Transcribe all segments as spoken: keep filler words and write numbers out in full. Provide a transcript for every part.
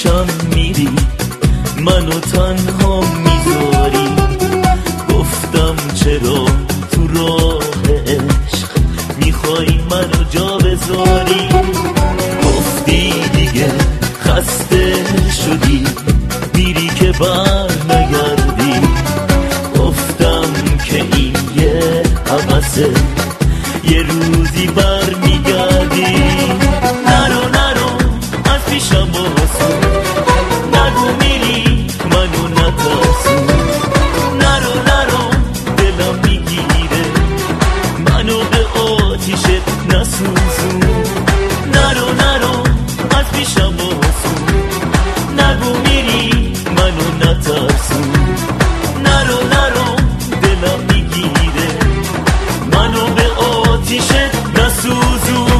پیشم میری منو تنها میذاری. گفتم چرا تو راه عشق میخوای منو جا بذاری. گفتی دیگه خسته شدی میری که بر نگردی. گفتم که این یه حوثه یه روزی بر میگردی. نرو نرو از پیشم باسو، نگو میری منو نترسون. نرو نرو دلم میگیره منو به آتیشت نسوزون. نرو نرو از پیشم باسو، نگو میری منو نترسون. نرو نرو دلم میگیره منو به آتیشت نسوزون.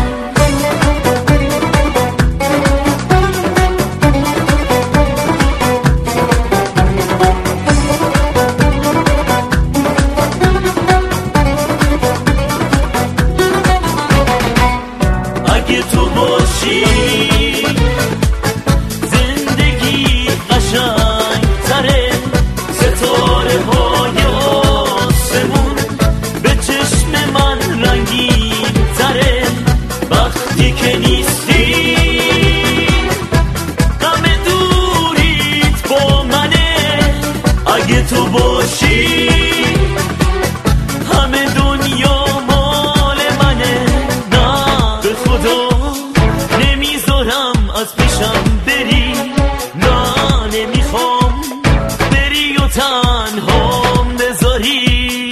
اگه تو باشی زندگی قشنگ تره. ستاره های آسمون به چشم من رنگین تره. وقتی که نیستی غم دوریت با منه. اگه تو باشی همه دنیا مال منه. نه به خدا نمیذارم از پیشم بری. نه نمیخوام بری و تنهام بذاری.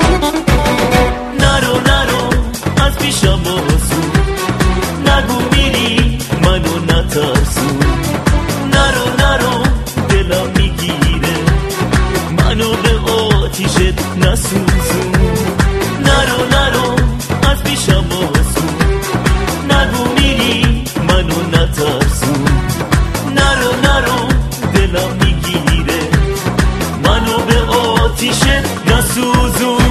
نرو نرو از پیشم باسو، نگو میری منو نترسون. نرو نرو دلم میگیره منو به آتیشت نسوزون. نرو نرو از پیشم باسو، نگو میری منو نترسون. نرو نرو دلم میگیره منو به آتیشت نسوزون.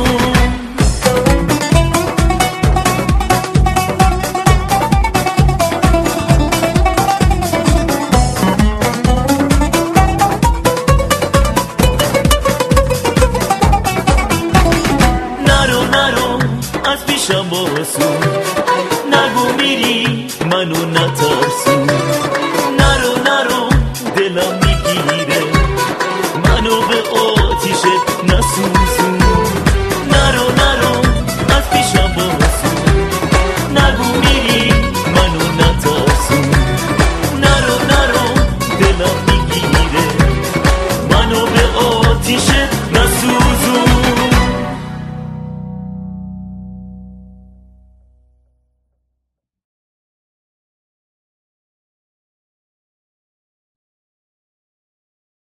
نرو نرو از پیشم باسو، نگو میری منو نترسون. نرو نرو دلم میگیره منو به آتیشت نسوزون. نرو نرو از پیشم باسو، نگو میری منو نترسون. نرو نرو دلم میگیره منو به آتیشت